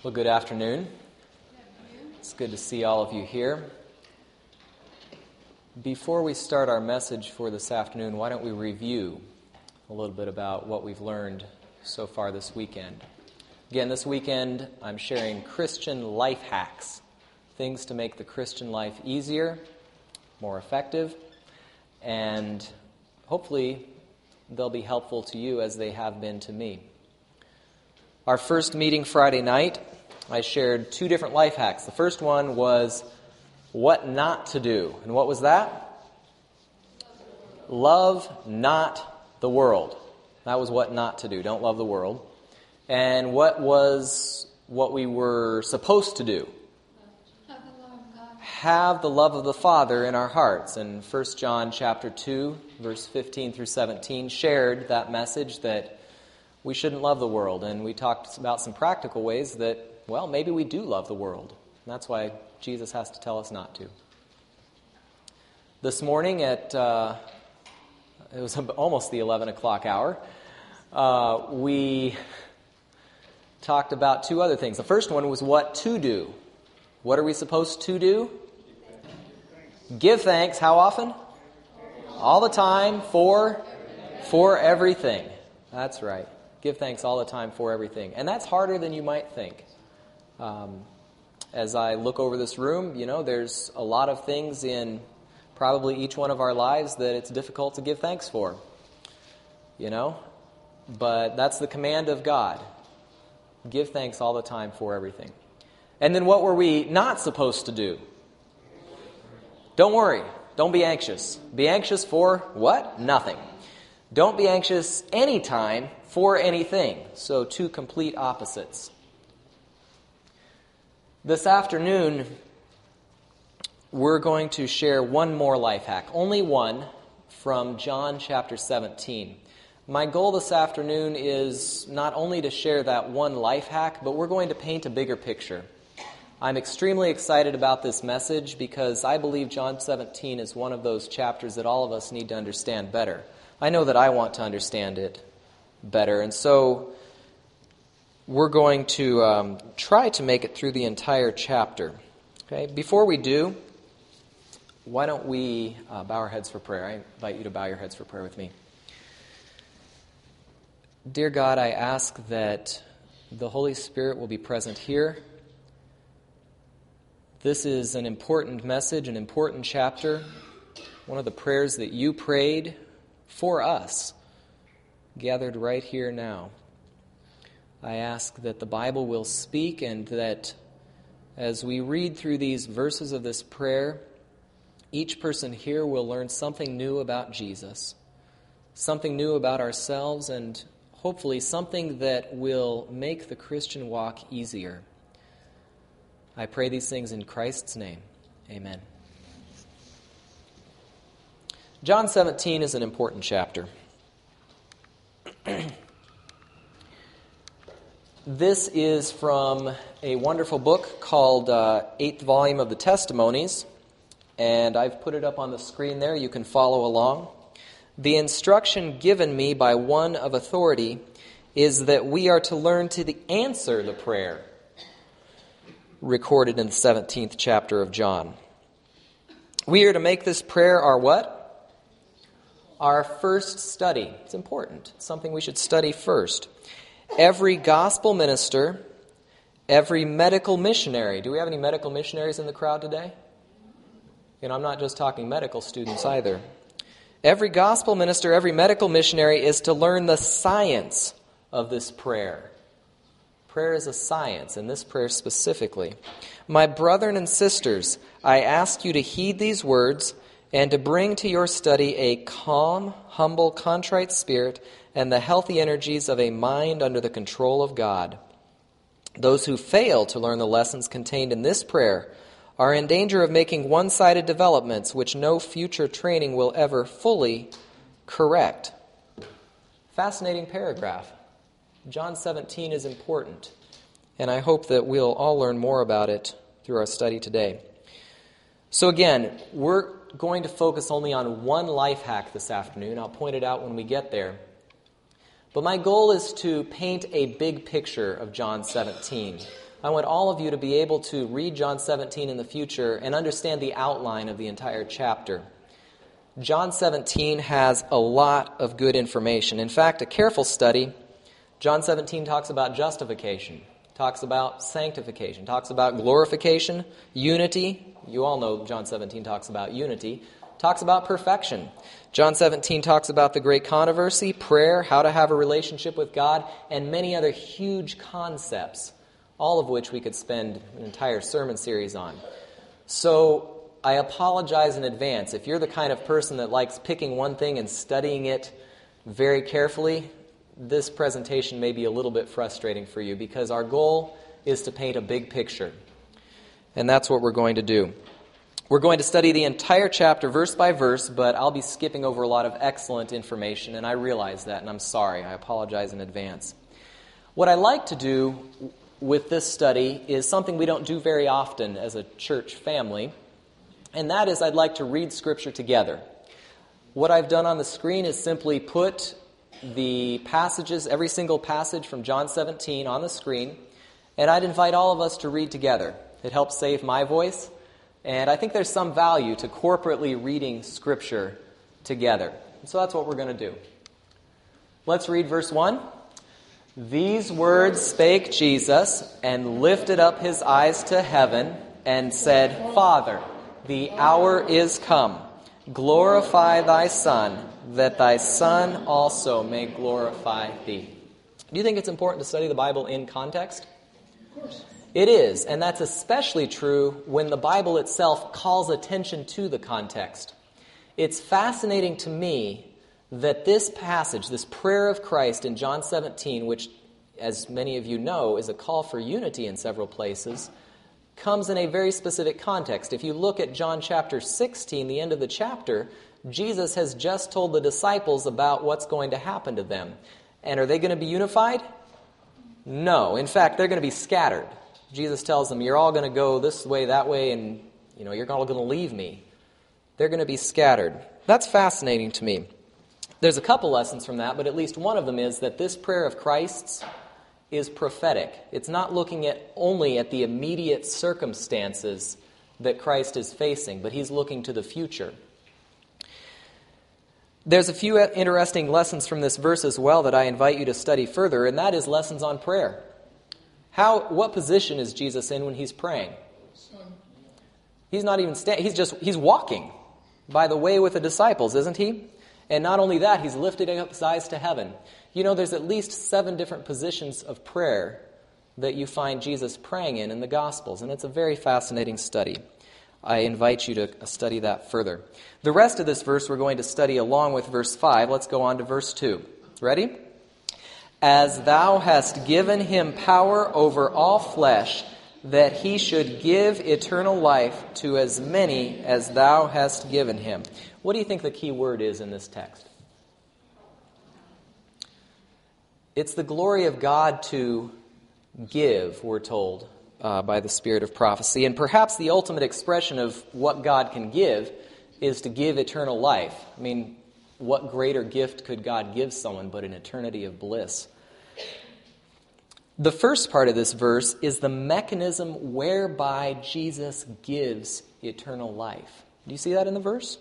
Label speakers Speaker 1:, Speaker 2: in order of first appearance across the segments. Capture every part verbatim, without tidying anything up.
Speaker 1: Well, good afternoon. It's good to see all of you here. Before we start our message for this afternoon, why don't we review a little bit about what we've learned so far this weekend. Again, this weekend I'm sharing Christian life hacks, things to make the Christian life easier, more effective, and hopefully they'll be helpful to you as they have been to me. Our first meeting Friday night, I shared two different life hacks. The first one was what not to do. And what was that? Love not the world. That was what not to do. Don't love the world. And what was what we were supposed to do?
Speaker 2: Have the love of God.
Speaker 1: Have the love of the Father in our hearts. And First John chapter two, verse fifteen through seventeen shared that message that we shouldn't love the world. And we talked about some practical ways that, well, maybe we do love the world. And that's why Jesus has to tell us not to. This morning at, uh, it was almost the eleven o'clock hour, uh, we talked about two other things. The first one was what to do. What are we supposed to do? Give thanks. How often? All the time for, for everything. That's right. Give thanks all the time for everything. And that's harder than you might think. Um, as I look over this room, you know, there's a lot of things in probably each one of our lives that it's difficult to give thanks for. You know? But that's the command of God. Give thanks all the time for everything. And then what were we not supposed to do? Don't worry. Don't be anxious. Be anxious for what? Nothing. Don't be anxious anytime for anything. So two complete opposites. This afternoon, we're going to share one more life hack. Only one from John chapter seventeen. My goal this afternoon is not only to share that one life hack, but we're going to paint a bigger picture. I'm extremely excited about this message because I believe John seventeen is one of those chapters that all of us need to understand better. I know that I want to understand it better, and so we're going to um, try to make it through the entire chapter. Okay. Before we do, why don't we uh, bow our heads for prayer? I invite you to bow your heads for prayer with me. Dear God, I ask that the Holy Spirit will be present here. This is an important message, an important chapter, one of the prayers that you prayed for us, gathered right here now. I ask that the Bible will speak and that as we read through these verses of this prayer, each person here will learn something new about Jesus, something new about ourselves, and hopefully something that will make the Christian walk easier. I pray these things in Christ's name. Amen. John seventeen is an important chapter. This is from a wonderful book called uh, Eighth Volume of the Testimonies, and I've put it up on the screen there. You can follow along. The instruction given me by one of authority is that we are to learn to the answer the prayer recorded in the seventeenth chapter of John. We are to make this prayer our what? Our first study. It's important. It's something we should study first. Every gospel minister, every medical missionary. Do we have any medical missionaries in the crowd today? You know, I'm not just talking medical students either. Every gospel minister, every medical missionary is to learn the science of this prayer. Prayer is a science, and this prayer specifically. My brethren and sisters, I ask you to heed these words and to bring to your study a calm, humble, contrite spirit and the healthy energies of a mind under the control of God. Those who fail to learn the lessons contained in this prayer are in danger of making one-sided developments which no future training will ever fully correct. Fascinating paragraph. John seventeen is important, and I hope that we'll all learn more about it through our study today. So again, we're going to focus only on one life hack this afternoon. I'll point it out when we get there. But my goal is to paint a big picture of John seventeen. I want all of you to be able to read John seventeen in the future and understand the outline of the entire chapter. John seventeen has a lot of good information. In fact, a careful study, John seventeen talks about justification, talks about sanctification, talks about glorification, unity. You all know John seventeen talks about unity. Talks about perfection. John seventeen talks about the great controversy, prayer, how to have a relationship with God, and many other huge concepts, all of which we could spend an entire sermon series on. So I apologize in advance. If you're the kind of person that likes picking one thing and studying it very carefully, this presentation may be a little bit frustrating for you because our goal is to paint a big picture. And that's what we're going to do. We're going to study the entire chapter verse by verse, but I'll be skipping over a lot of excellent information, and I realize that, and I'm sorry. I apologize in advance. What I like to do with this study is something we don't do very often as a church family, and that is I'd like to read Scripture together. What I've done on the screen is simply put the passages, every single passage from John seventeen on the screen, and I'd invite all of us to read together. It helps save my voice. And I think there's some value to corporately reading Scripture together. So that's what we're going to do. Let's read verse one. These words spake Jesus, and lifted up his eyes to heaven, and said, Father, the hour is come. Glorify thy Son, that thy Son also may glorify thee. Do you think it's important to study the Bible in context? Of course. It is, and that's especially true when the Bible itself calls attention to the context. It's fascinating to me that this passage, this prayer of Christ in John seventeen, which, as many of you know, is a call for unity in several places, comes in a very specific context. If you look at John chapter sixteen, the end of the chapter, Jesus has just told the disciples about what's going to happen to them. And are they going to be unified? No. In fact, they're going to be scattered. Jesus tells them, you're all going to go this way, that way, and you know, you're all going to leave me. They're going to be scattered. That's fascinating to me. There's a couple lessons from that, but at least one of them is that this prayer of Christ's is prophetic. It's not looking at only at the immediate circumstances that Christ is facing, but he's looking to the future. There's a few interesting lessons from this verse as well that I invite you to study further, and that is lessons on prayer. How? What position is Jesus in when he's praying? He's not even standing. He's just he's walking by the way with the disciples, isn't he? And not only that, he's lifted up his eyes to heaven. You know, there's at least seven different positions of prayer that you find Jesus praying in in the Gospels, and it's a very fascinating study. I invite you to study that further. The rest of this verse we're going to study along with verse five. Let's go on to verse two. Ready? As thou hast given him power over all flesh, that he should give eternal life to as many as thou hast given him. What do you think the key word is in this text? It's the glory of God to give, we're told, uh, by the Spirit of prophecy. And perhaps the ultimate expression of what God can give is to give eternal life. I mean, what greater gift could God give someone but an eternity of bliss? The first part of this verse is the mechanism whereby Jesus gives eternal life. Do you see that in the verse?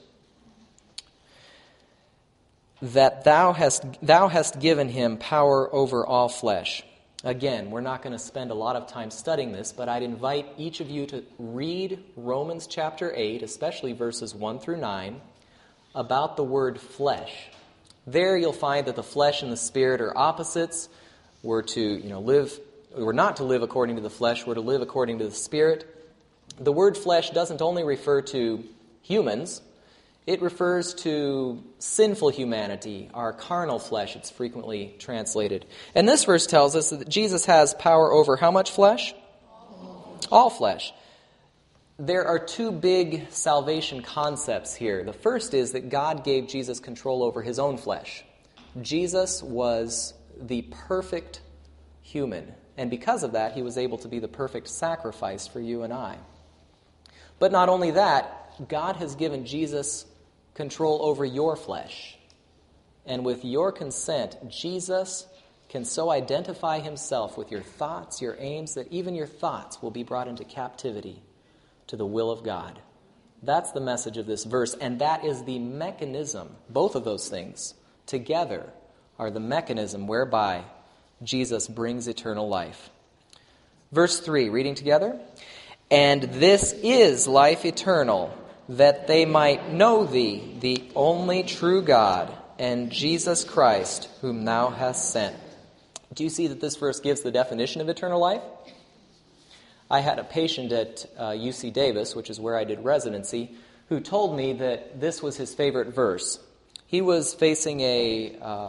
Speaker 1: That thou hast thou hast given him power over all flesh. Again, we're not going to spend a lot of time studying this, but I'd invite each of you to read Romans chapter eight, especially verses one through nine, about the word flesh. There you'll find that the flesh and the spirit are opposites. We're to, you know, live, we're not to live according to the flesh, we're to live according to the Spirit. The word flesh doesn't only refer to humans, it refers to sinful humanity, our carnal flesh, it's frequently translated. And this verse tells us that Jesus has power over how much flesh? All flesh. There are two big salvation concepts here. The first is that God gave Jesus control over his own flesh. Jesus was the perfect human, and because of that, he was able to be the perfect sacrifice for you and I. But not only that, God has given Jesus control over your flesh. And with your consent, Jesus can so identify himself with your thoughts, your aims, that even your thoughts will be brought into captivity to the will of God. That's the message of this verse, and that is the mechanism. Both of those things together are the mechanism whereby Jesus brings eternal life. Verse three, reading together. And this is life eternal, that they might know thee, the only true God, and Jesus Christ, whom thou hast sent. Do you see that this verse gives the definition of eternal life? I had a patient at uh, U C Davis, which is where I did residency, who told me that this was his favorite verse. He was facing a uh,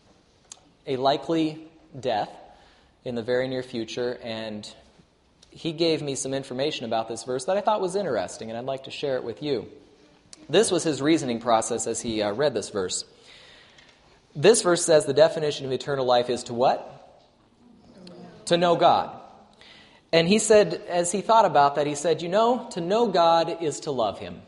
Speaker 1: a likely death in the very near future, and he gave me some information about this verse that I thought was interesting, and I'd like to share it with you. This was his reasoning process as he uh, read this verse. This verse says the definition of eternal life is to what? To know God. And he said, as he thought about that, he said, you know, to know God is to love him.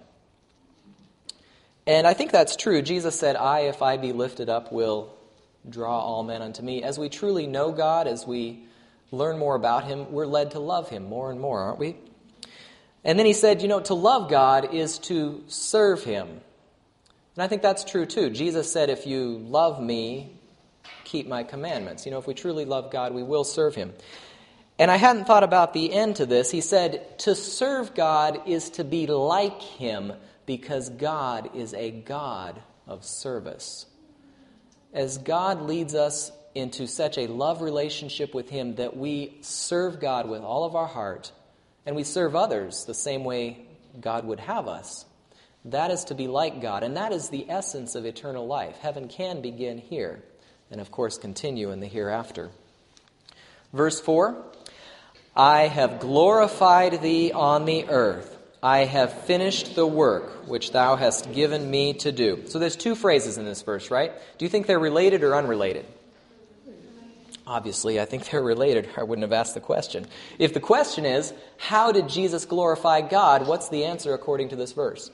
Speaker 1: And I think that's true. Jesus said, I, if I be lifted up, will draw all men unto me. As we truly know God, as we learn more about him, we're led to love him more and more, aren't we? And then he said, you know, to love God is to serve him. And I think that's true too. Jesus said, if you love me, keep my commandments. You know, if we truly love God, we will serve him. And I hadn't thought about the end to this. He said, to serve God is to be like him, because God is a God of service. As God leads us into such a love relationship with him that we serve God with all of our heart, and we serve others the same way God would have us, that is to be like God, and that is the essence of eternal life. Heaven can begin here, and of course continue in the hereafter. Verse four, I have glorified thee on the earth. I have finished the work which thou hast given me to do. So there's two phrases in this verse, right? Do you think they're related or unrelated? Obviously, I think they're related. I wouldn't have asked the question. If the question is, how did Jesus glorify God? What's the answer according to this verse?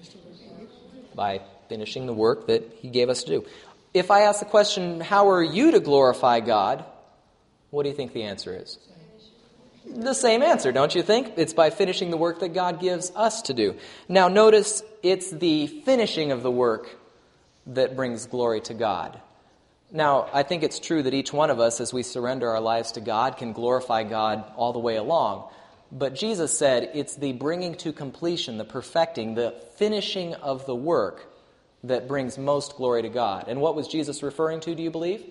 Speaker 1: By finishing the work that he gave us to do. If I ask the question, how are you to glorify God? What do you think the answer is? The same answer, don't you think? It's by finishing the work that God gives us to do. Now notice, it's the finishing of the work that brings glory to God. Now, I think it's true that each one of us, as we surrender our lives to God, can glorify God all the way along. But Jesus said it's the bringing to completion, the perfecting, the finishing of the work that brings most glory to God. And what was Jesus referring to, do you believe?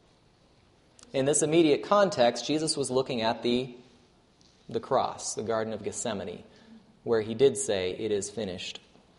Speaker 1: In this immediate context, Jesus was looking at the the cross, the Garden of Gethsemane, where he did say, it is finished.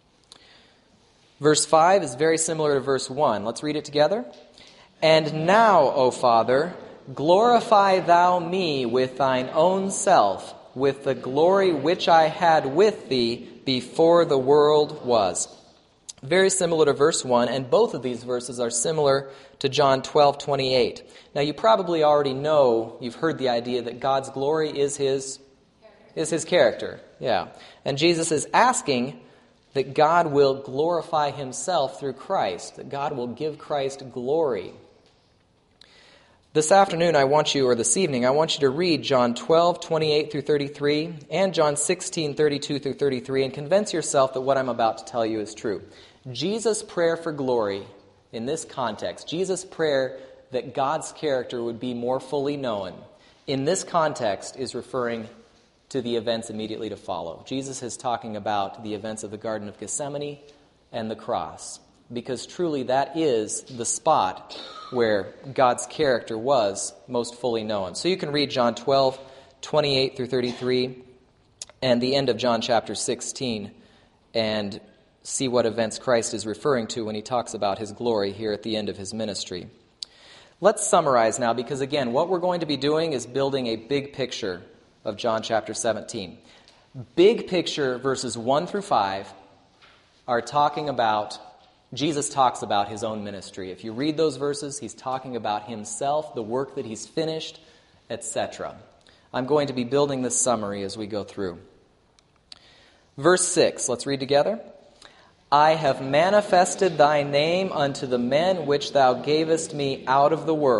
Speaker 1: Verse five is very similar to verse one. Let's read it together. And now, O Father, glorify thou me with thine own self, with the glory which I had with thee before the world was. Very similar to verse one, and both of these verses are similar to John twelve twenty-eight. Now, you probably already know, you've heard the idea that God's glory is his, is his character. Yeah. And Jesus is asking that God will glorify himself through Christ, that God will give Christ glory. This afternoon, I want you, or this evening, I want you to read John twelve twenty-eight through thirty-three and John sixteen thirty-two through thirty-three and convince yourself that what I'm about to tell you is true. Jesus' prayer for glory in this context, Jesus' prayer that God's character would be more fully known, in this context is referring to the events immediately to follow. Jesus is talking about the events of the Garden of Gethsemane and the cross, because truly that is the spot where God's character was most fully known. So you can read John twelve twenty-eight through thirty-three and the end of John chapter sixteen and see what events Christ is referring to when he talks about his glory here at the end of his ministry. Let's summarize now, because again, what we're going to be doing is building a big picture of John chapter seventeen. Big picture verses one through five are talking about, Jesus talks about his own ministry. If you read those verses, he's talking about himself, the work that he's finished, et cetera. I'm going to be building this summary as we go through. Verse six, let's read together. I have manifested thy name unto the men which thou gavest me out of the world.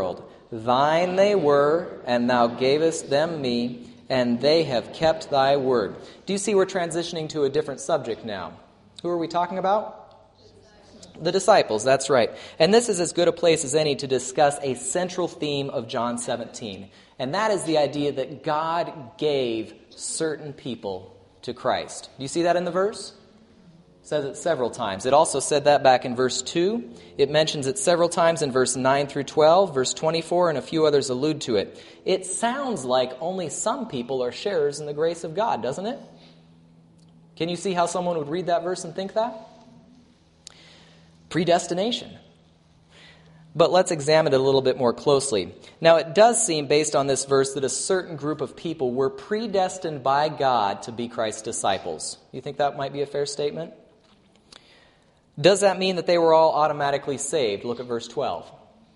Speaker 1: Thine they were, and thou gavest them me, and they have kept thy word. Do you see we're transitioning to a different subject now? Who are we talking about? The disciples, that's right. And this is as good a place as any to discuss a central theme of John seventeen. And that is the idea that God gave certain people to Christ. Do you see that in the verse? It says it several times. It also said that back in verse two. It mentions it several times in verse nine through twelve, verse twenty-four, and a few others allude to it. It sounds like only some people are sharers in the grace of God, doesn't it? Can you see how someone would read that verse and think that? Predestination. But let's examine it a little bit more closely. Now, it does seem, based on this verse, that a certain group of people were predestined by God to be Christ's disciples. You think that might be a fair statement? Does that mean that they were all automatically saved? Look at verse twelve.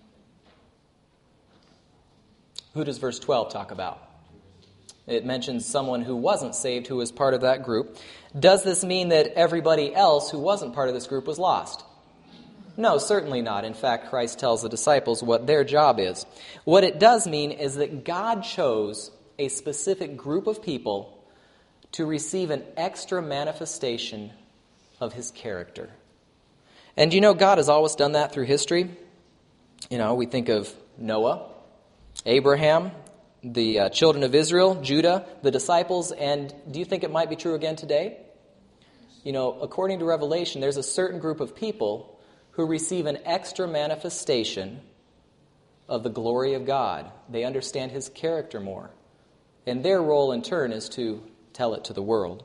Speaker 1: Who does verse twelve talk about? It mentions someone who wasn't saved who was part of that group. Does this mean that everybody else who wasn't part of this group was lost? No, certainly not. In fact, Christ tells the disciples what their job is. What it does mean is that God chose a specific group of people to receive an extra manifestation of his character. And you know, God has always done that through history. You know, we think of Noah, Abraham, the uh, children of Israel, Judah, the disciples, and do you think it might be true again today? You know, according to Revelation, there's a certain group of people who receive an extra manifestation of the glory of God. They understand his character more. And their role in turn is to tell it to the world.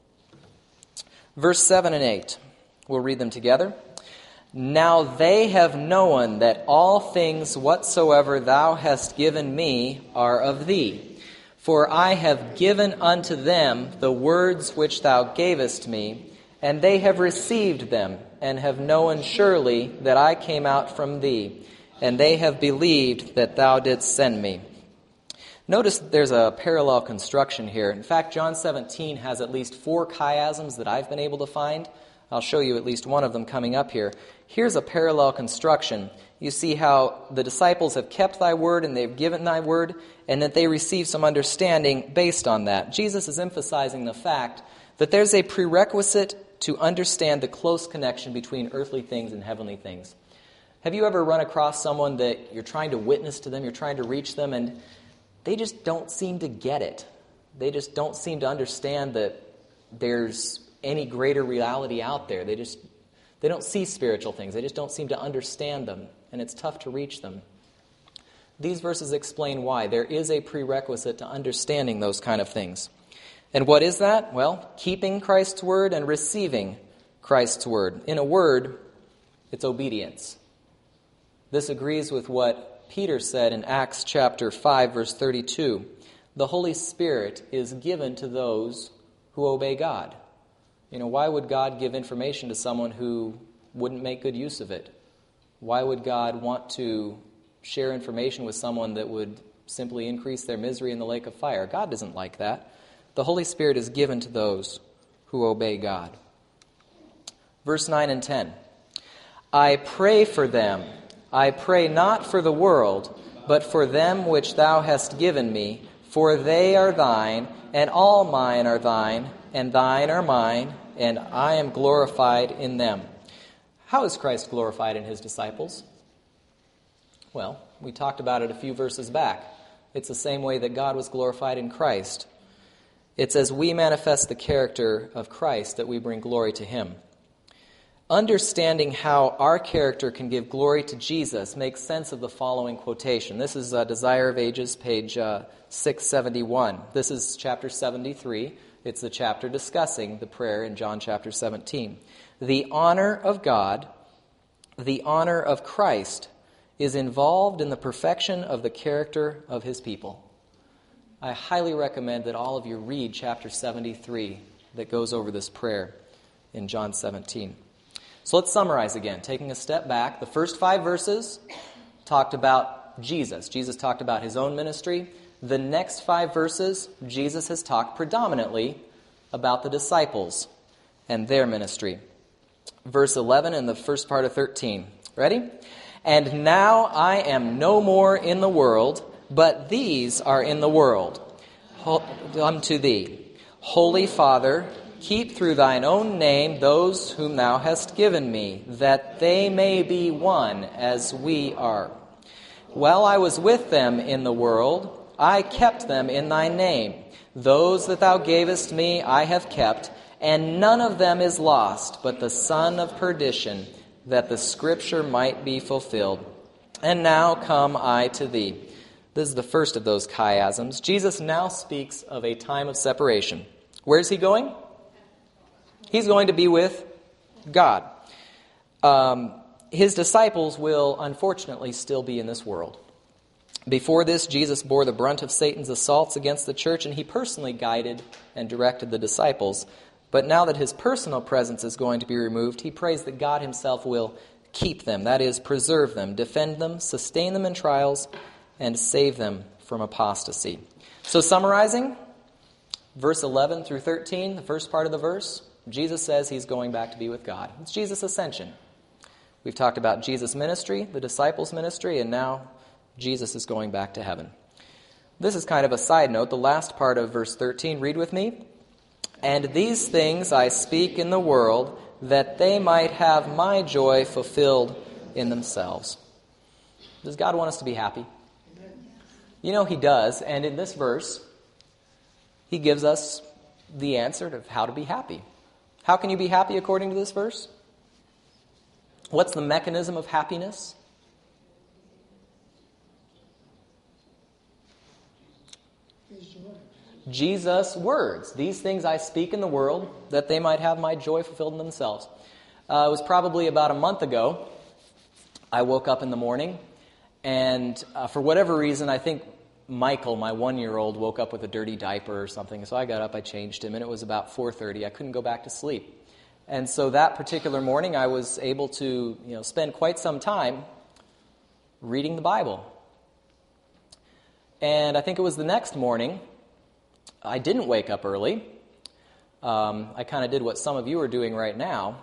Speaker 1: Verse seven and eight. We'll read them together. Now they have known that all things whatsoever thou hast given me are of thee. For I have given unto them the words which thou gavest me, and they have received them, and have known surely that I came out from thee, and they have believed that thou didst send me. Notice there's a parallel construction here. In fact, John seventeen has at least four chiasms that I've been able to find. I'll show you at least one of them coming up here. Here's a parallel construction. You see how the disciples have kept thy word and they've given thy word, and that they receive some understanding based on that. Jesus is emphasizing the fact that there's a prerequisite to understand the close connection between earthly things and heavenly things. Have you ever run across someone that you're trying to witness to them, you're trying to reach them, and they just don't seem to get it? They just don't seem to understand that there's any greater reality out there. They just they don't see spiritual things. They just don't seem to understand them, and it's tough to reach them. These verses explain why. There is a prerequisite to understanding those kind of things. And what is that? Well, keeping Christ's word and receiving Christ's word. In a word, it's obedience. This agrees with what Peter said in Acts chapter five, verse thirty-two. The Holy Spirit is given to those who obey God. You know, why would God give information to someone who wouldn't make good use of it? Why would God want to share information with someone that would simply increase their misery in the lake of fire? God doesn't like that. The Holy Spirit is given to those who obey God. Verse nine and ten. I pray for them. I pray not for the world, but for them which thou hast given me, for they are thine, and all mine are thine, and thine are mine, and I am glorified in them. How is Christ glorified in his disciples? Well, we talked about it a few verses back. It's the same way that God was glorified in Christ. It's as we manifest the character of Christ that we bring glory to him. Understanding how our character can give glory to Jesus makes sense of the following quotation. This is uh, Desire of Ages, page uh, six seventy-one. This is chapter seventy-three. It's the chapter discussing the prayer in John chapter seventeen. The honor of God, the honor of Christ, is involved in the perfection of the character of his people. I highly recommend that all of you read chapter seventy-three that goes over this prayer in John seventeen. So let's summarize again. Taking a step back, the first five verses talked about Jesus. Jesus talked about his own ministry. The next five verses, Jesus has talked predominantly about the disciples and their ministry. Verse eleven and the first part of thirteen. Ready? And now I am no more in the world, but these are in the world. Unto thee, Holy Father, keep through thine own name those whom thou hast given me, that they may be one as we are. While I was with them in the world, I kept them in thy name. Those that thou gavest me I have kept, and none of them is lost, but the son of perdition, that the scripture might be fulfilled. And now come I to thee. This is the first of those chiasms. Jesus now speaks of a time of separation. Where's he going? He's going to be with God. Um, his disciples will, unfortunately, still be in this world. Before this, Jesus bore the brunt of Satan's assaults against the church, and he personally guided and directed the disciples. But now that his personal presence is going to be removed, he prays that God himself will keep them, that is, preserve them, defend them, sustain them in trials, and save them from apostasy. So summarizing, verse eleven through thirteen, the first part of the verse, Jesus says he's going back to be with God. It's Jesus' ascension. We've talked about Jesus' ministry, the disciples' ministry, and now Jesus is going back to heaven. This is kind of a side note. The last part of verse thirteen, read with me. And these things I speak in the world, that they might have my joy fulfilled in themselves. Does God want us to be happy? You know he does, and in this verse, he gives us the answer to how to be happy. How can you be happy according to this verse? What's the mechanism of happiness? Jesus' words. These things I speak in the world, that they might have my joy fulfilled in themselves. Uh, it was probably about a month ago. I woke up in the morning, and uh, for whatever reason, I think Michael, my one-year-old, woke up with a dirty diaper or something. So I got up, I changed him, and it was about four thirty. I couldn't go back to sleep. And so that particular morning, I was able to, you know, spend quite some time reading the Bible. And I think it was the next morning, I didn't wake up early. Um, I kind of did what some of you are doing right now.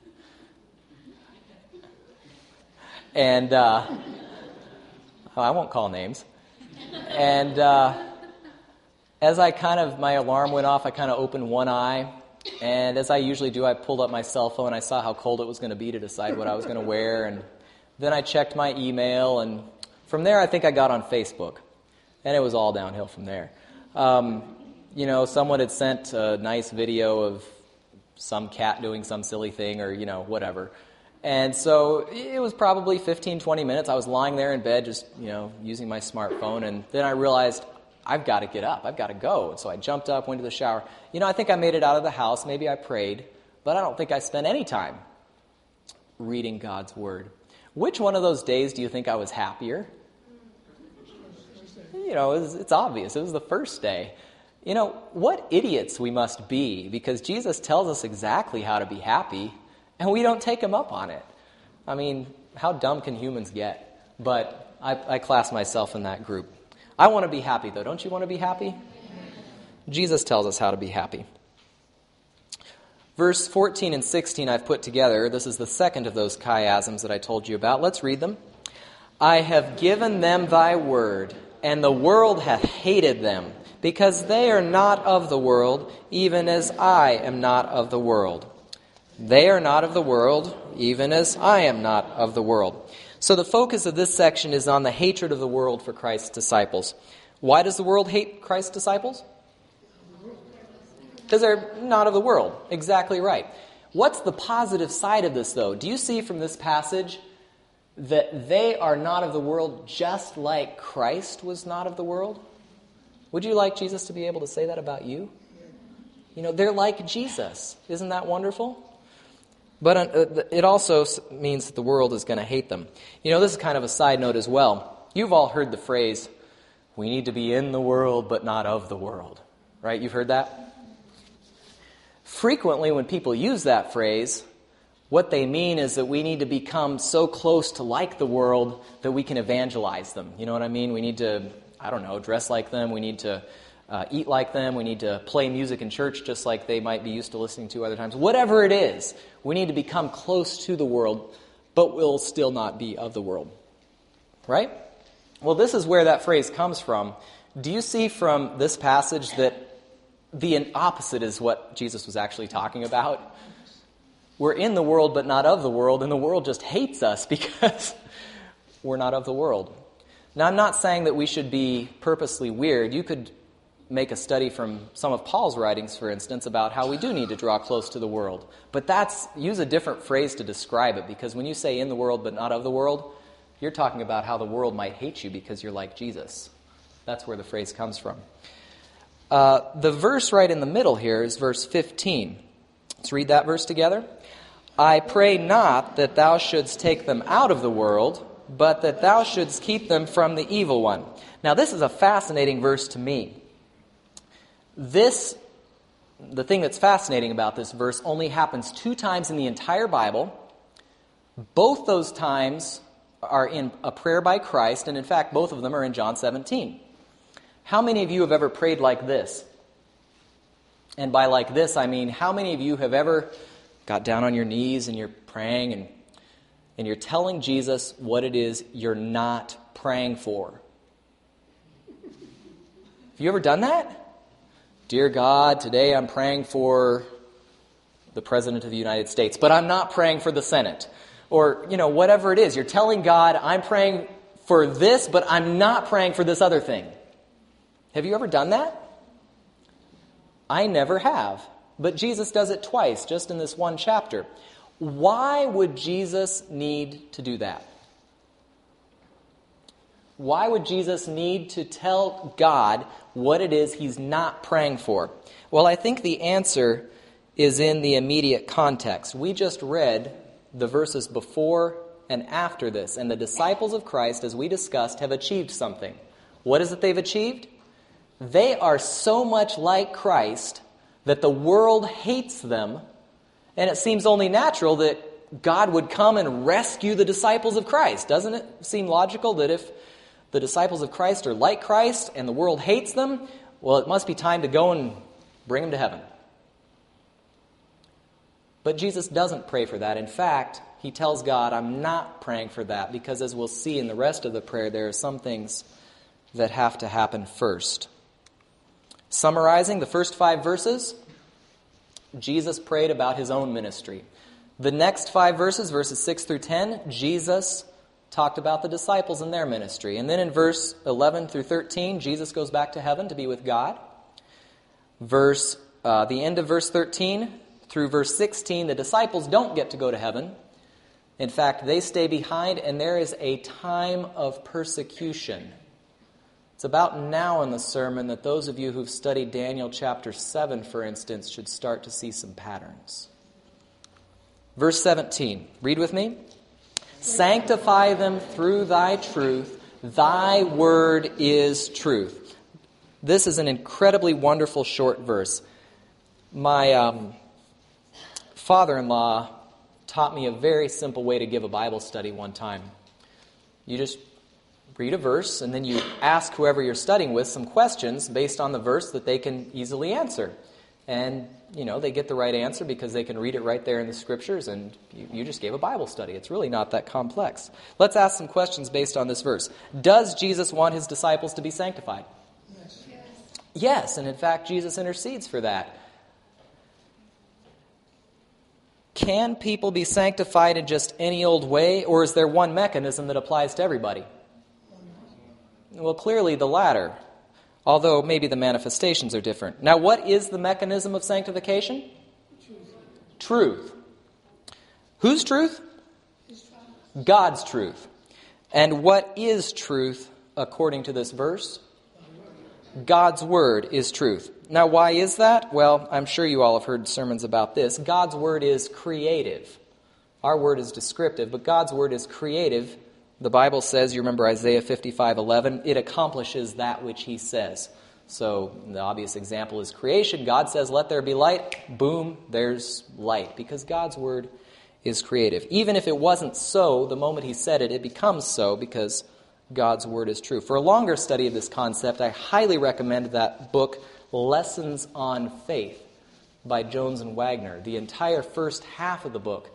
Speaker 1: And uh, oh, I won't call names. And uh, as I kind of, my alarm went off, I kind of opened one eye. And as I usually do, I pulled up my cell phone. I saw how cold it was going to be to decide what I was going to wear. And then I checked my email. And from there, I think I got on Facebook. And it was all downhill from there. Um, you know, someone had sent a nice video of some cat doing some silly thing or, you know, whatever. And so it was probably fifteen, twenty minutes. I was lying there in bed just, you know, using my smartphone. And then I realized I've got to get up. I've got to go. And so I jumped up, went to the shower. You know, I think I made it out of the house. Maybe I prayed. But I don't think I spent any time reading God's Word. Which one of those days do you think I was happier? You know, it's, it's obvious. It was the first day. You know, what idiots we must be, because Jesus tells us exactly how to be happy, and we don't take him up on it. I mean, how dumb can humans get? But I, I class myself in that group. I want to be happy, though. Don't you want to be happy? Jesus tells us how to be happy. Verse fourteen and sixteen I've put together. This is the second of those chiasms that I told you about. Let's read them. I have given them thy word, and the world hath hated them, because they are not of the world, even as I am not of the world. They are not of the world, even as I am not of the world. So the focus of this section is on the hatred of the world for Christ's disciples. Why does the world hate Christ's disciples? Because they're not of the world. Exactly right. What's the positive side of this, though? Do you see from this passage that they are not of the world just like Christ was not of the world? Would you like Jesus to be able to say that about you? You know, they're like Jesus. Isn't that wonderful? But uh, it also means that the world is going to hate them. You know, this is kind of a side note as well. You've all heard the phrase, we need to be in the world but not of the world. Right? You've heard that? Frequently when people use that phrase, what they mean is that we need to become so close to like the world that we can evangelize them. You know what I mean? We need to, I don't know, dress like them. We need to uh, eat like them. We need to play music in church just like they might be used to listening to other times. Whatever it is, we need to become close to the world but will still not be of the world. Right? Well, this is where that phrase comes from. Do you see from this passage that the opposite is what Jesus was actually talking about? We're in the world, but not of the world, and the world just hates us because we're not of the world. Now, I'm not saying that we should be purposely weird. You could make a study from some of Paul's writings, for instance, about how we do need to draw close to the world. But that's, use a different phrase to describe it, because when you say in the world, but not of the world, you're talking about how the world might hate you because you're like Jesus. That's where the phrase comes from. Uh, the verse right in the middle here is verse fifteen. Let's read that verse together. I pray not that thou shouldst take them out of the world, but that thou shouldst keep them from the evil one. Now, this is a fascinating verse to me. This, the thing that's fascinating about this verse only happens two times in the entire Bible. Both those times are in a prayer by Christ, and in fact, both of them are in John seventeen. How many of you have ever prayed like this? And by like this, I mean, how many of you have ever got down on your knees and you're praying and, and you're telling Jesus what it is you're not praying for? Have you ever done that? Dear God, today I'm praying for the President of the United States, but I'm not praying for the Senate. Or, you know, whatever it is. You're telling God, I'm praying for this, but I'm not praying for this other thing. Have you ever done that? I never have. But Jesus does it twice, just in this one chapter. Why would Jesus need to do that? Why would Jesus need to tell God what it is he's not praying for? Well, I think the answer is in the immediate context. We just read the verses before and after this, and the disciples of Christ, as we discussed, have achieved something. What is it they've achieved? They are so much like Christ that the world hates them, and it seems only natural that God would come and rescue the disciples of Christ. Doesn't it seem logical that if the disciples of Christ are like Christ and the world hates them, well, it must be time to go and bring them to heaven. But Jesus doesn't pray for that. In fact, he tells God, I'm not praying for that, because as we'll see in the rest of the prayer, there are some things that have to happen first. Summarizing the first five verses, Jesus prayed about his own ministry. The next five verses, verses six through ten, Jesus talked about the disciples and their ministry. And then in verse eleven through thirteen, Jesus goes back to heaven to be with God. Verse, uh, the end of verse thirteen through verse sixteen, the disciples don't get to go to heaven. In fact, they stay behind, and there is a time of persecution. It's about now in the sermon that those of you who've studied Daniel chapter seven, for instance, should start to see some patterns. Verse seventeen, read with me. Sanctify them through thy truth. Thy word is truth. This is an incredibly wonderful short verse. My um, father-in-law taught me a very simple way to give a Bible study one time. You just read a verse, and then you ask whoever you're studying with some questions based on the verse that they can easily answer. And, you know, they get the right answer because they can read it right there in the Scriptures, and you, you just gave a Bible study. It's really not that complex. Let's ask some questions based on this verse. Does Jesus want his disciples to be sanctified?
Speaker 2: Yes.
Speaker 1: Yes, and in fact, Jesus intercedes for that. Can people be sanctified in just any old way, or is there one mechanism that applies to everybody? Well, clearly the latter, although maybe the manifestations are different. Now, what is the mechanism of sanctification? Truth. Truth. Whose truth? God's truth. And what is truth according to this verse? God's word is truth. Now, why is that? Well, I'm sure you all have heard sermons about this. God's word is creative. Our word is descriptive, but God's word is creative. The Bible says, you remember Isaiah fifty-five eleven, it accomplishes that which he says. So the obvious example is creation. God says, let there be light. Boom, there's light, because God's word is creative. Even if it wasn't so, the moment he said it, it becomes so, because God's word is true. For a longer study of this concept, I highly recommend that book, Lessons on Faith, by Jones and Wagner. The entire first half of the book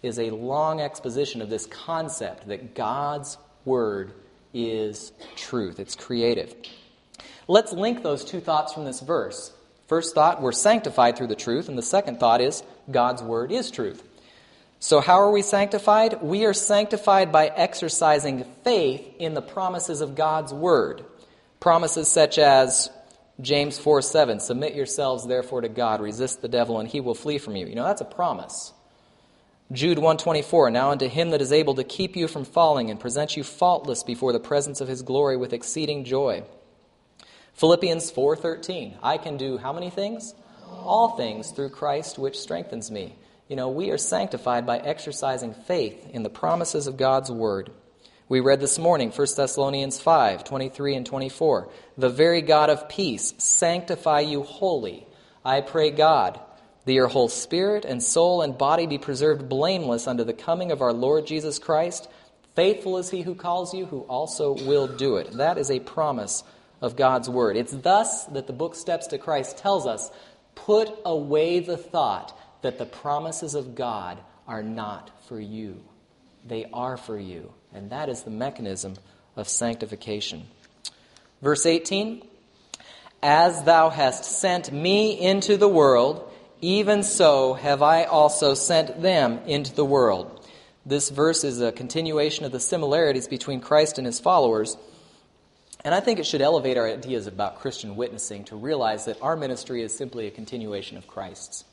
Speaker 1: is a long exposition of this concept that God's Word is truth. It's creative. Let's link those two thoughts from this verse. First thought, we're sanctified through the truth, and the second thought is God's Word is truth. So how are we sanctified? We are sanctified by exercising faith in the promises of God's Word. Promises such as James four seven, submit yourselves therefore to God, resist the devil, and he will flee from you. You know, that's a promise. Jude one twenty-four, now unto him that is able to keep you from falling and present you faultless before the presence of his glory with exceeding joy. Philippians four thirteen, I can do how many things? All things through Christ which strengthens me. You know, we are sanctified by exercising faith in the promises of God's Word. We read this morning, First Thessalonians five twenty-three and twenty-four, the very God of peace sanctify you wholly. I pray God, that your whole spirit and soul and body be preserved blameless unto the coming of our Lord Jesus Christ. Faithful is he who calls you, who also will do it. That is a promise of God's Word. It's thus that the book Steps to Christ tells us, put away the thought that the promises of God are not for you. They are for you. And that is the mechanism of sanctification. Verse eighteen, as thou hast sent me into the world, even so have I also sent them into the world. This verse is a continuation of the similarities between Christ and his followers. And I think it should elevate our ideas about Christian witnessing to realize that our ministry is simply a continuation of Christ's.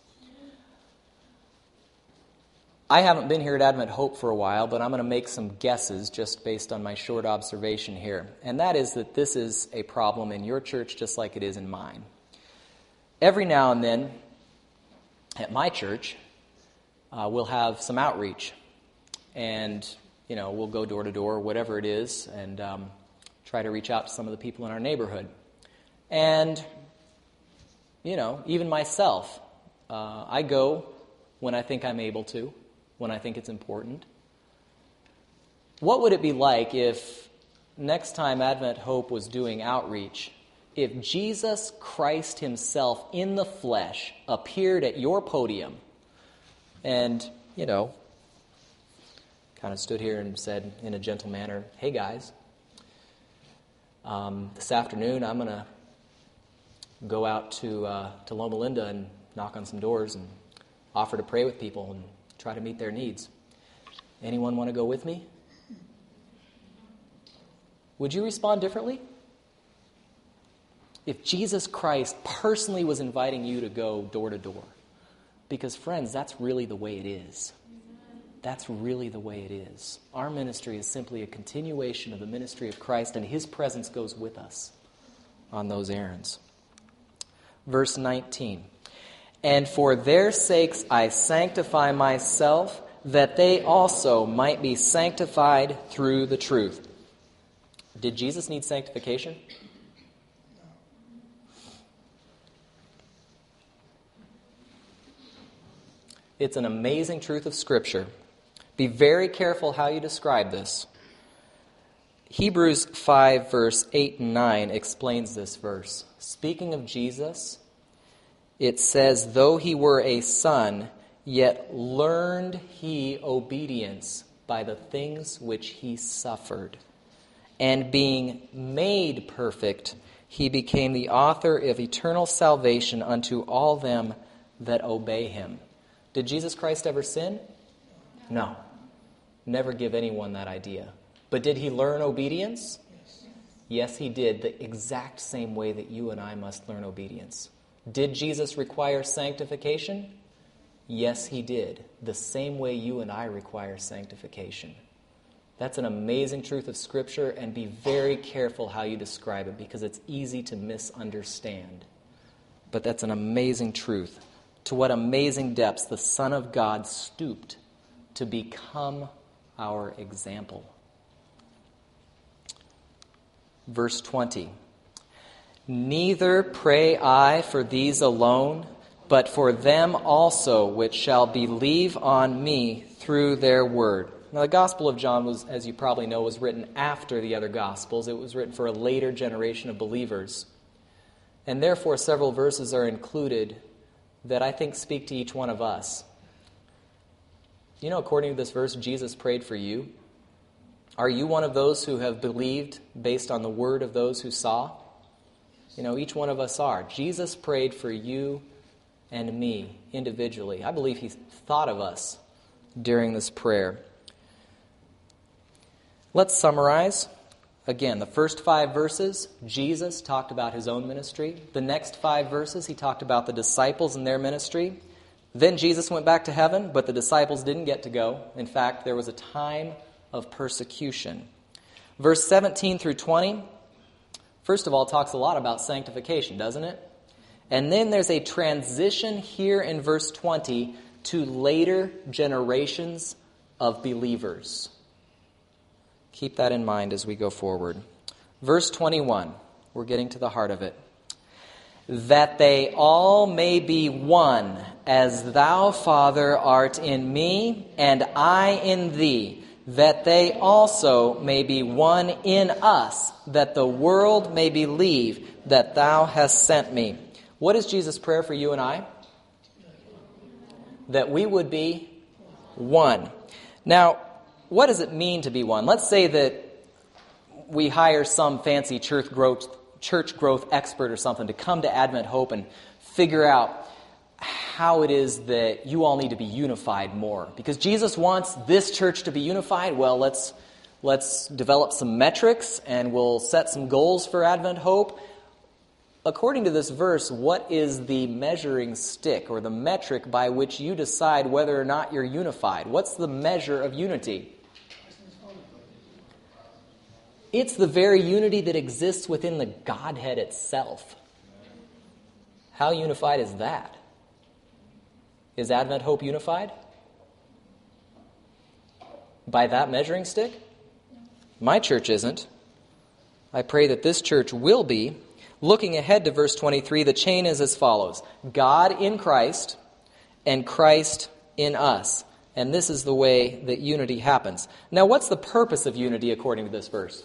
Speaker 1: I haven't been here at Advent Hope for a while, but I'm going to make some guesses just based on my short observation here. And that is that this is a problem in your church just like it is in mine. Every now and then, at my church, uh, we'll have some outreach. And, you know, we'll go door to door, whatever it is, and um, try to reach out to some of the people in our neighborhood. And, you know, even myself, uh, I go when I think I'm able to, when I think it's important. What would it be like if next time Advent Hope was doing outreach, if Jesus Christ himself in the flesh appeared at your podium and, you know, kind of stood here and said in a gentle manner, hey guys, um, this afternoon I'm going to go out to uh, to Loma Linda and knock on some doors and offer to pray with people and try to meet their needs. Anyone want to go with me? Would you respond differently? If Jesus Christ personally was inviting you to go door to door. Because, friends, that's really the way it is. That's really the way it is. Our ministry is simply a continuation of the ministry of Christ, and his presence goes with us on those errands. Verse nineteen. And for their sakes I sanctify myself, that they also might be sanctified through the truth. Did Jesus need sanctification? It's an amazing truth of Scripture. Be very careful how you describe this. Hebrews five, verse eight and nine explains this verse. Speaking of Jesus, it says, though he were a son, yet learned he obedience by the things which he suffered. And being made perfect, he became the author of eternal salvation unto all them that obey him. Did Jesus Christ ever sin? No. Never give anyone that idea. But did he learn obedience? Yes, he did, the exact same way that you and I must learn obedience. Did Jesus require sanctification? Yes, he did. The same way you and I require sanctification. That's an amazing truth of Scripture, and be very careful how you describe it because it's easy to misunderstand. But that's an amazing truth. To what amazing depths the Son of God stooped to become our example. Verse twenty. Neither pray I for these alone, but for them also which shall believe on me through their word. Now, the Gospel of John was, as you probably know, was written after the other Gospels. It was written for a later generation of believers. And therefore, several verses are included that I think speak to each one of us. You know, according to this verse, Jesus prayed for you. Are you one of those who have believed based on the word of those who saw? You know, each one of us are. Jesus prayed for you and me individually. I believe he thought of us during this prayer. Let's summarize. Again, the first five verses, Jesus talked about his own ministry. The next five verses, he talked about the disciples and their ministry. Then Jesus went back to heaven, but the disciples didn't get to go. In fact, there was a time of persecution. Verse seventeen through twenty, first of all, talks a lot about sanctification, doesn't it? And then there's a transition here in verse twenty to later generations of believers. Keep that in mind as we go forward. Verse twenty-one, we're getting to the heart of it. That they all may be one, as thou, Father, art in me, and I in thee, that they also may be one in us, that the world may believe that thou hast sent me. What is Jesus' prayer for you and I? That we would be one. Now, what does it mean to be one? Let's say that we hire some fancy church growth, church growth expert or something to come to Advent Hope and figure out how it is that you all need to be unified more. Because Jesus wants this church to be unified. Well, let's let's develop some metrics and we'll set some goals for Advent Hope. According to this verse, what is the measuring stick or the metric by which you decide whether or not you're unified? What's the measure of unity? It's the very unity that exists within the Godhead itself. How unified is that? Is Advent Hope unified? By that measuring stick? My church isn't. I pray that this church will be. Looking ahead to verse twenty-three, the chain is as follows. God in Christ and Christ in us. And this is the way that unity happens. Now, what's the purpose of unity according to this verse?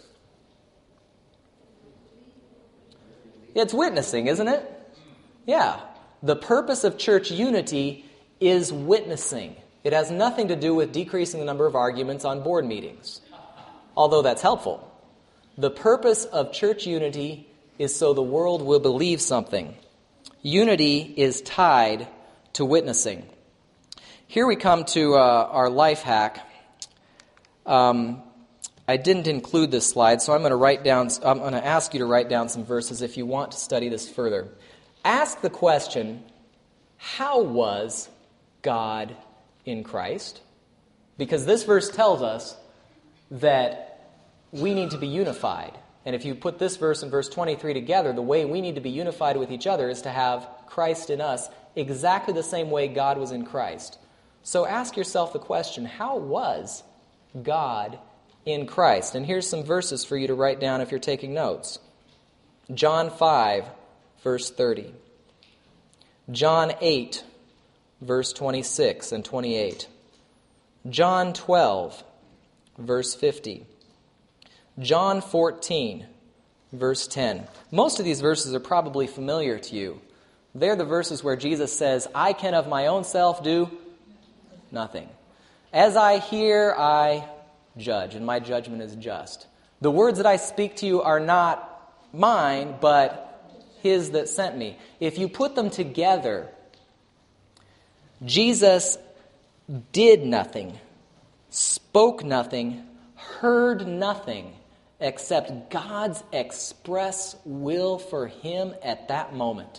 Speaker 1: It's witnessing, isn't it? Yeah. The purpose of church unity is witnessing. It has nothing to do with decreasing the number of arguments on board meetings, although that's helpful. The purpose of church unity is so the world will believe something. Unity is tied to witnessing. Here we come to uh, our life hack. Um, I didn't include this slide, so I'm going to write down. I'm going to ask you to write down some verses if you want to study this further. Ask the question, how was God in Christ? Because this verse tells us that we need to be unified. And if you put this verse and verse twenty-three together, the way we need to be unified with each other is to have Christ in us exactly the same way God was in Christ. So ask yourself the question, how was God in Christ? And here's some verses for you to write down if you're taking notes. John five, verse thirty. John eight, verse twenty-six and twenty-eight. John twelve, verse fifty. John fourteen, verse ten. Most of these verses are probably familiar to you. They're the verses where Jesus says, I can of my own self do nothing. As I hear, I judge, and my judgment is just. The words that I speak to you are not mine, but his that sent me. If you put them together, Jesus did nothing, spoke nothing, heard nothing, except God's express will for him at that moment.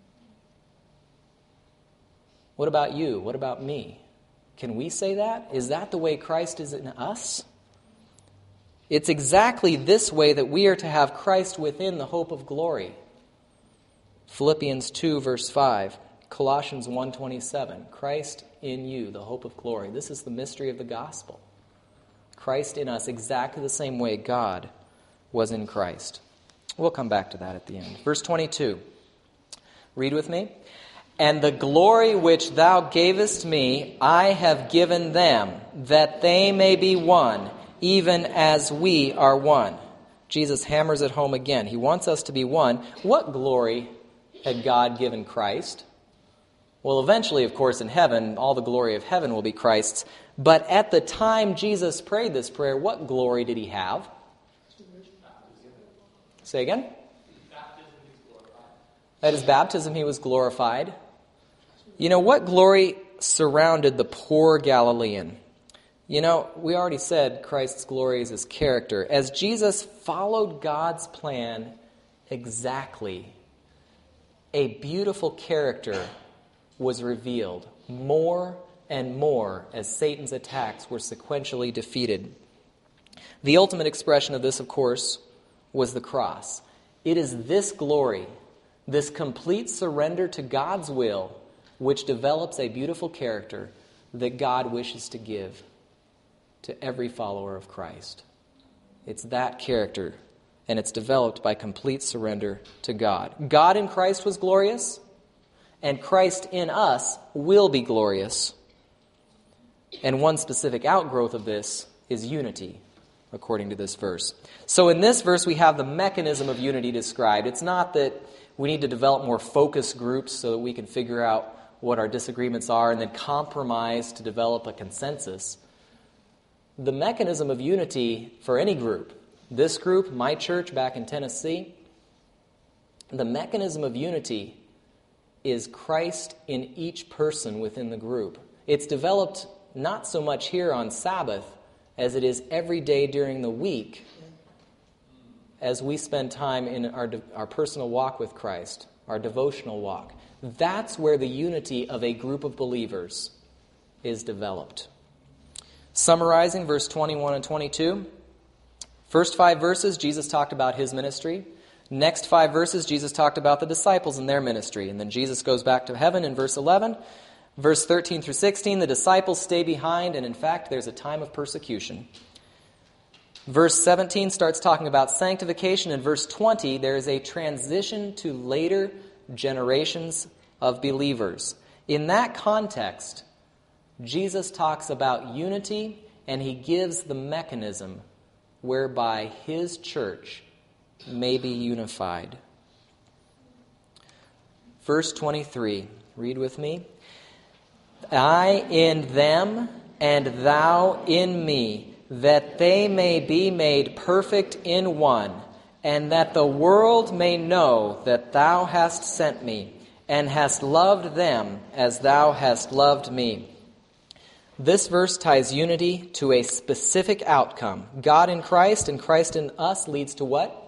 Speaker 1: What about you? What about me? Can we say that? Is that the way Christ is in us? It's exactly this way that we are to have Christ within the hope of glory. Philippians two, verse five. Colossians one twenty-seven. Christ in you, the hope of glory. This is the mystery of the gospel. Christ in us exactly the same way God was in Christ. We'll come back to that at the end. Verse twenty-two. Read with me. And the glory which thou gavest me, I have given them, that they may be one, even as we are one. Jesus hammers it home again. He wants us to be one. What glory had God given Christ? Well, eventually, of course, in heaven, all the glory of heaven will be Christ's. But at the time Jesus prayed this prayer, what glory did he have? Say again? At his baptism, he was glorified. You know, what glory surrounded the poor Galilean? You know, we already said Christ's glory is his character. As Jesus followed God's plan exactly, a beautiful character was revealed more and more as Satan's attacks were sequentially defeated. The ultimate expression of this, of course, was the cross. It is this glory, this complete surrender to God's will, which develops a beautiful character that God wishes to give to every follower of Christ. It's that character, and it's developed by complete surrender to God. God in Christ was glorious, and Christ in us will be glorious. And one specific outgrowth of this is unity, according to this verse. So in this verse, we have the mechanism of unity described. It's not that we need to develop more focus groups so that we can figure out what our disagreements are and then compromise to develop a consensus. The mechanism of unity for any group, this group, my church back in Tennessee, the mechanism of unity is Christ in each person within the group. It's developed not so much here on Sabbath as it is every day during the week as we spend time in our, our personal walk with Christ, our devotional walk. That's where the unity of a group of believers is developed. Summarizing verse twenty-one and twenty-two, first five verses, Jesus talked about his ministry. Next five verses, Jesus talked about the disciples and their ministry. And then Jesus goes back to heaven in verse eleven. Verse thirteen through sixteen, the disciples stay behind, and in fact, there's a time of persecution. Verse seventeen starts talking about sanctification. In verse twenty, there is a transition to later generations of believers. In that context, Jesus talks about unity, and he gives the mechanism whereby his church may be unified. Verse twenty-three, read with me. I in them, and thou in me, that they may be made perfect in one, and that the world may know that thou hast sent me, and hast loved them as thou hast loved me. This verse ties unity to a specific outcome. God in Christ and Christ in us leads to what?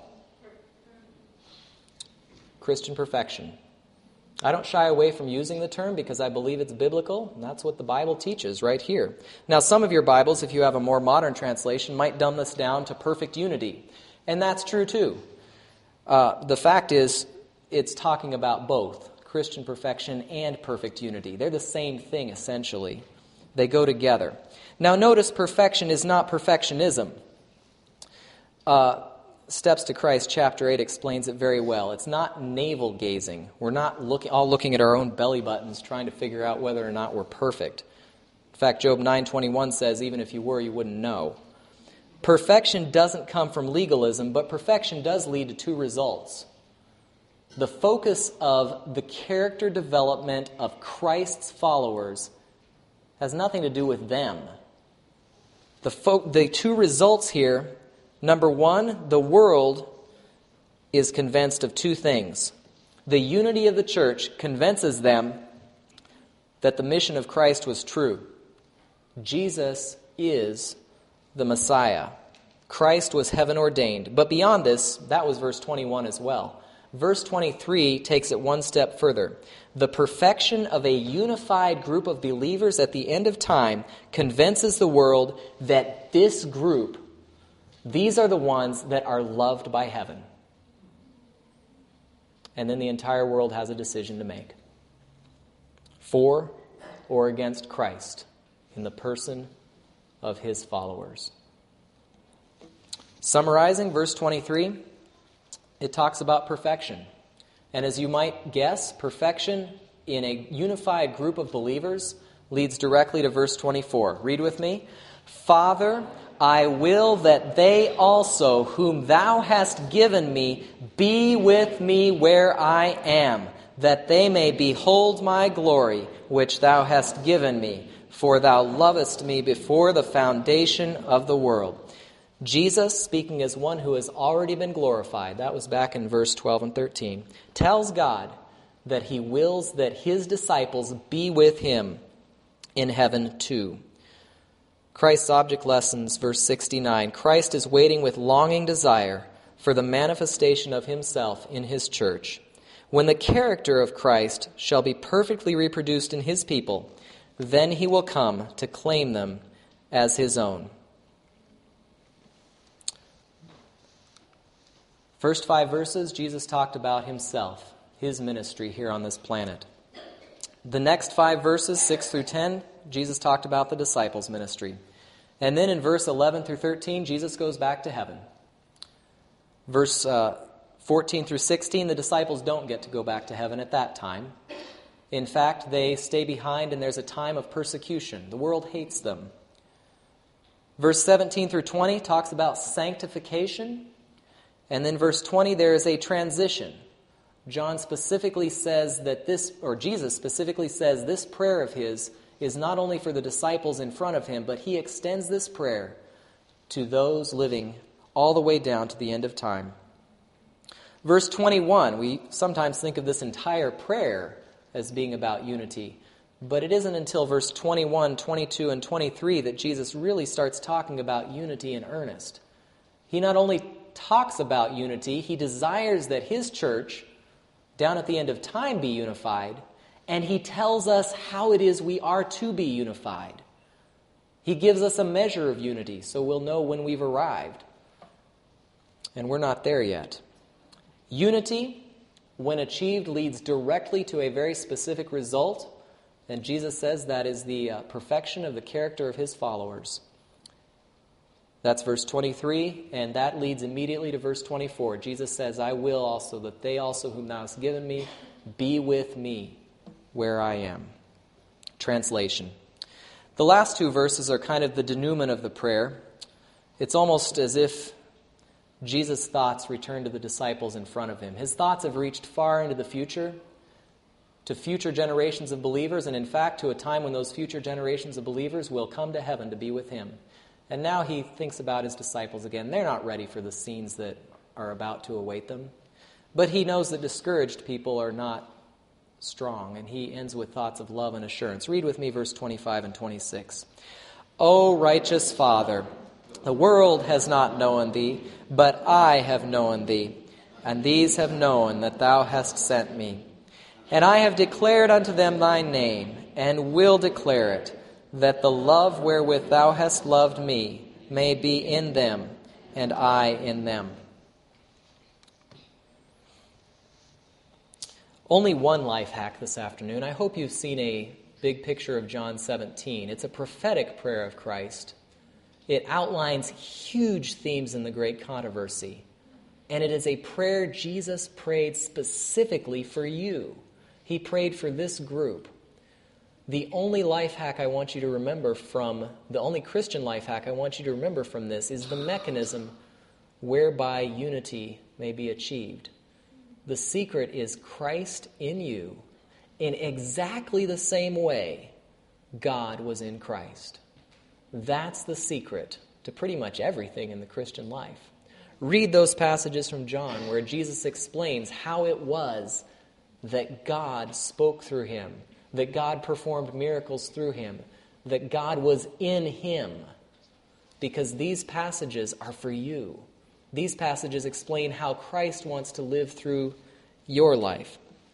Speaker 1: Christian perfection. I don't shy away from using the term because I believe it's biblical, and that's what the Bible teaches right here. Now, some of your Bibles, if you have a more modern translation, might dumb this down to perfect unity, and that's true too. Uh, the fact is, it's talking about both Christian perfection and perfect unity. They're the same thing, essentially. They go together. Now, notice perfection is not perfectionism. Uh, Steps to Christ, chapter eight, explains it very well. It's not navel-gazing. We're not looking, all looking at our own belly buttons, trying to figure out whether or not we're perfect. In fact, Job nine twenty-one says, even if you were, you wouldn't know. Perfection doesn't come from legalism, but perfection does lead to two results. The focus of the character development of Christ's followers has nothing to do with them. The, fo- the two results here, number one, the world is convinced of two things. The unity of the church convinces them that the mission of Christ was true. Jesus is the Messiah. Christ was heaven ordained. But beyond this, that was verse twenty-one as well. Verse twenty-three takes it one step further. The perfection of a unified group of believers at the end of time convinces the world that this group, these are the ones that are loved by heaven. And then the entire world has a decision to make. For or against Christ in the person of his followers. Summarizing verse twenty-three, it talks about perfection. And as you might guess, perfection in a unified group of believers leads directly to verse twenty-four. Read with me. Father, I will that they also, whom thou hast given me, be with me where I am, that they may behold my glory, which thou hast given me, for thou lovest me before the foundation of the world. Jesus, speaking as one who has already been glorified, that was back in verse twelve and thirteen, tells God that he wills that his disciples be with him in heaven too. Christ's object lessons, verse sixty-nine. Christ is waiting with longing desire for the manifestation of himself in his church. When the character of Christ shall be perfectly reproduced in his people, then he will come to claim them as his own. First five verses, Jesus talked about himself, his ministry here on this planet. The next five verses, six through ten, Jesus talked about the disciples' ministry. And then in verse eleven through thirteen, Jesus goes back to heaven. Verse uh, fourteen through sixteen, the disciples don't get to go back to heaven at that time. In fact, they stay behind and there's a time of persecution. The world hates them. Verse seventeen through twenty talks about sanctification. And then verse twenty, there is a transition. John specifically says that this, or Jesus specifically says this prayer of his is not only for the disciples in front of him, but he extends this prayer to those living all the way down to the end of time. Verse twenty-one, we sometimes think of this entire prayer as being about unity, but it isn't until verse twenty-one, twenty-two, and twenty-three that Jesus really starts talking about unity in earnest. He not only talks about unity, he desires that his church, down at the end of time, be unified, and he tells us how it is we are to be unified. He gives us a measure of unity, so we'll know when we've arrived. And we're not there yet. Unity, when achieved, leads directly to a very specific result, and Jesus says that is the uh, perfection of the character of his followers. That's verse twenty-three, and that leads immediately to verse twenty-four. Jesus says, I will also, that they also whom thou hast given me, be with me where I am. Translation. The last two verses are kind of the denouement of the prayer. It's almost as if Jesus' thoughts return to the disciples in front of him. His thoughts have reached far into the future, to future generations of believers, and in fact to a time when those future generations of believers will come to heaven to be with him. And now he thinks about his disciples again. They're not ready for the scenes that are about to await them. But he knows that discouraged people are not strong, and he ends with thoughts of love and assurance. Read with me verse twenty-five and twenty-six. O righteous Father, the world has not known thee, but I have known thee, and these have known that thou hast sent me. And I have declared unto them thy name, and will declare it, that the love wherewith thou hast loved me may be in them, and I in them. Only one life hack this afternoon. I hope you've seen a big picture of John seventeen. It's a prophetic prayer of Christ. It outlines huge themes in the great controversy. And it is a prayer Jesus prayed specifically for you. He prayed for this group. The only life hack I want you to remember from, the only Christian life hack I want you to remember from this is the mechanism whereby unity may be achieved. The secret is Christ in you in exactly the same way God was in Christ. That's the secret to pretty much everything in the Christian life. Read those passages from John where Jesus explains how it was that God spoke through him, that God performed miracles through him, that God was in him. Because these passages are for you. These passages explain how Christ wants to live through your life.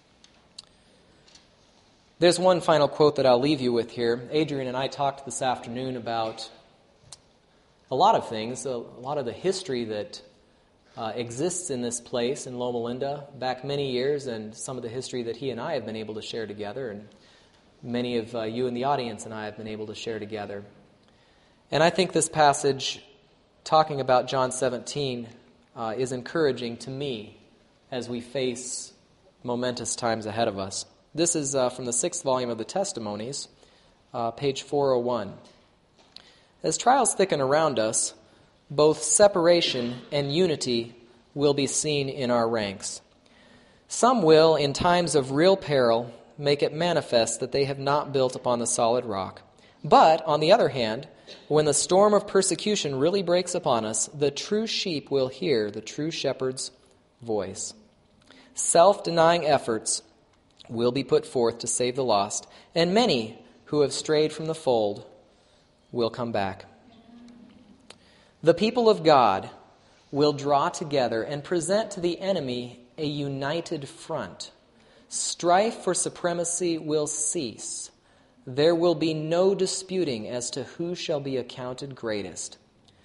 Speaker 1: There's one final quote that I'll leave you with here. Adrian and I talked this afternoon about a lot of things, a lot of the history that uh, exists in this place in Loma Linda back many years, and some of the history that he and I have been able to share together, and many of uh, you in the audience and I have been able to share together. And I think this passage, talking about John seventeen, uh, is encouraging to me as we face momentous times ahead of us. This is uh, from the sixth volume of the Testimonies, uh, page four oh one. As trials thicken around us, both separation and unity will be seen in our ranks. Some will, in times of real peril, make it manifest that they have not built upon the solid rock. But, on the other hand, when the storm of persecution really breaks upon us, the true sheep will hear the true shepherd's voice. Self-denying efforts will be put forth to save the lost, and many who have strayed from the fold will come back. The people of God will draw together and present to the enemy a united front. Strife for supremacy will cease. There will be no disputing as to who shall be accounted greatest.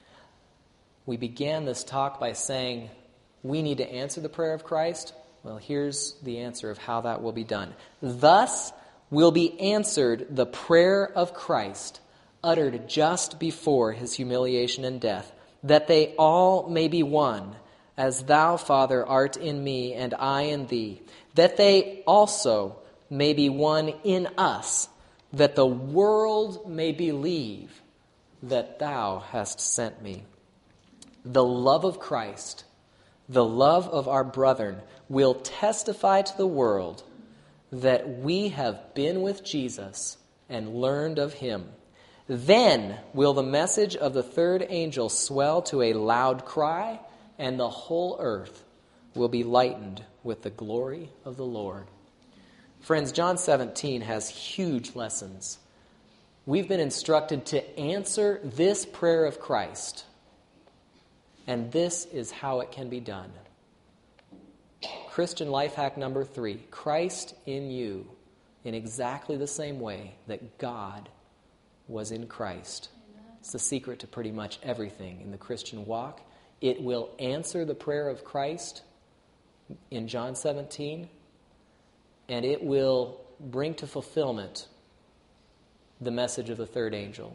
Speaker 1: We began this talk by saying we need to answer the prayer of Christ. Well, here's the answer of how that will be done. Thus will be answered the prayer of Christ, uttered just before his humiliation and death, that they all may be one, as thou, Father, art in me and I in thee, that they also may be one in us, that the world may believe that thou hast sent me. The love of Christ, the love of our brethren, will testify to the world that we have been with Jesus and learned of him. Then will the message of the third angel swell to a loud cry, and the whole earth will be lightened with the glory of the Lord. Friends, John seventeen has huge lessons. We've been instructed to answer this prayer of Christ, and this is how it can be done. Christian life hack number three, Christ in you in exactly the same way that God was in Christ. It's the secret to pretty much everything in the Christian walk. It will answer the prayer of Christ in John seventeen, and it will bring to fulfillment the message of the third angel.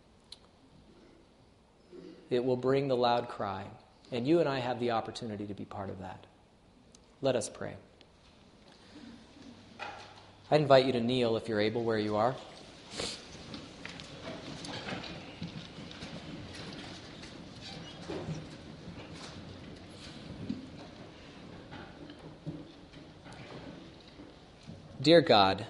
Speaker 1: It will bring the loud cry, and you and I have the opportunity to be part of that. Let us pray. I invite you to kneel if you're able where you are. Dear God,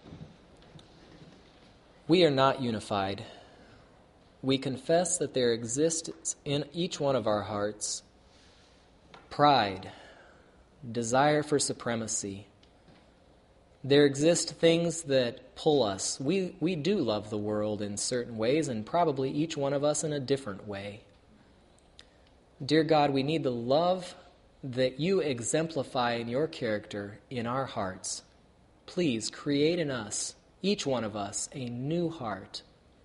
Speaker 1: we are not unified. We confess that there exists in each one of our hearts pride, desire for supremacy. There exist things that pull us. We, we do love the world in certain ways, and probably each one of us in a different way. Dear God, we need the love that you exemplify in your character in our hearts. Please create in us, each one of us, a new heart.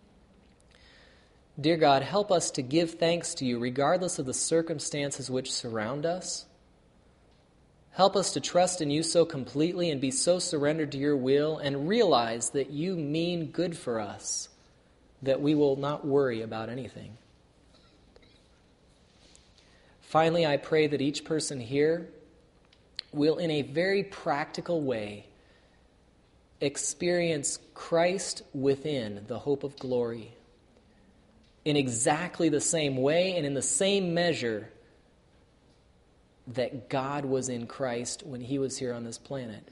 Speaker 1: Dear God, help us to give thanks to you regardless of the circumstances which surround us. Help us to trust in you so completely and be so surrendered to your will and realize that you mean good for us, that we will not worry about anything. Finally, I pray that each person here will, in a very practical way, experience Christ within the hope of glory in exactly the same way and in the same measure that God was in Christ when he was here on this planet.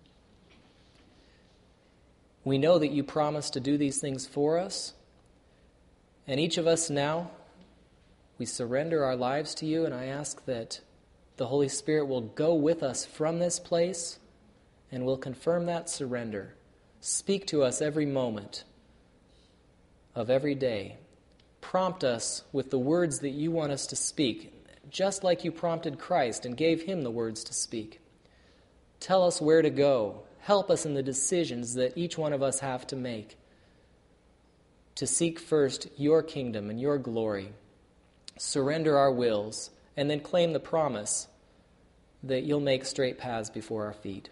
Speaker 1: We know that you promised to do these things for us, and each of us now, we surrender our lives to you, and I ask that the Holy Spirit will go with us from this place and will confirm that surrender. Speak to us every moment of every day. Prompt us with the words that you want us to speak, just like you prompted Christ and gave him the words to speak. Tell us where to go. Help us in the decisions that each one of us have to make to seek first your kingdom and your glory, surrender our wills, and then claim the promise that you'll make straight paths before our feet.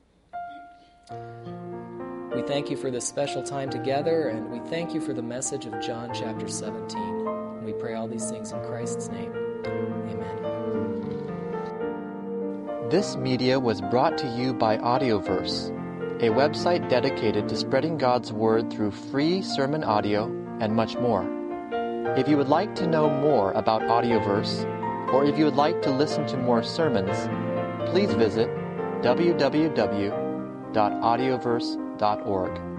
Speaker 1: We thank you for this special time together, and we thank you for the message of John chapter seventeen. We pray all these things in Christ's name. Amen.
Speaker 3: This media was brought to you by Audioverse, a website dedicated to spreading God's Word through free sermon audio and much more. If you would like to know more about Audioverse, or if you would like to listen to more sermons, please visit w w w dot audioverse dot org.